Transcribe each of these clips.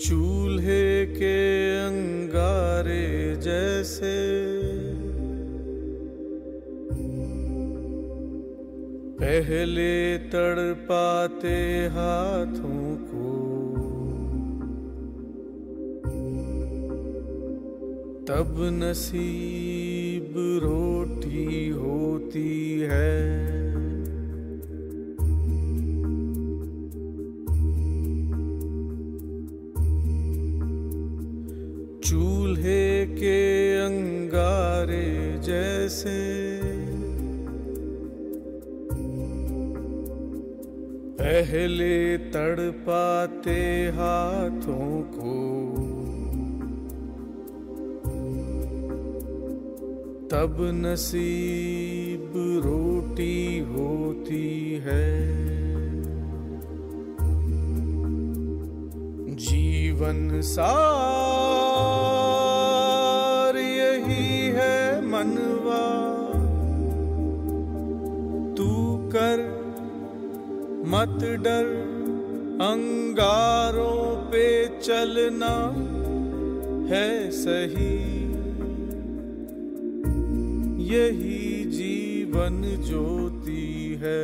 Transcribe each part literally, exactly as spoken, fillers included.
चूल्हे के अंगारे जैसे पहले तड़पाते हाथों को, तब नसीब रोटी होती है। चूल्हे के अंगारे जैसे पहले तड़पाते हाथों को, तब नसीब रोटी होती है। जीवन सार यही है मनवा, तू कर मत डर, अंगारों पे चलना है सही। यही जीवन ज्योति है।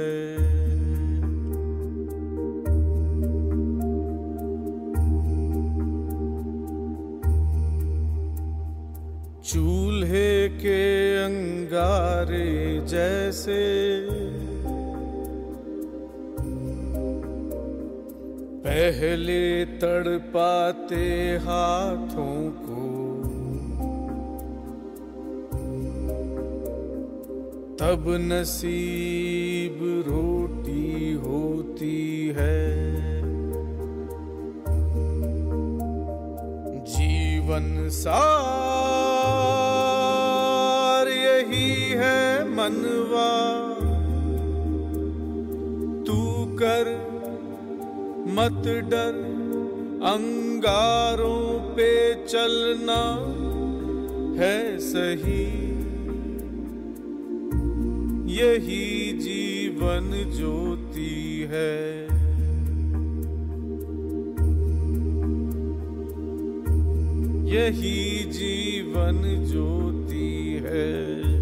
चूल्हे के अंगारे जैसे पहले तड़पाते हाथों को, तब नसीब रोटी होती है। जीवन सार यही है मनवा, तू कर मत डर, अंगारों पे चलना है सही। यही जीवन ज्योति है। यही जीवन ज्योति है।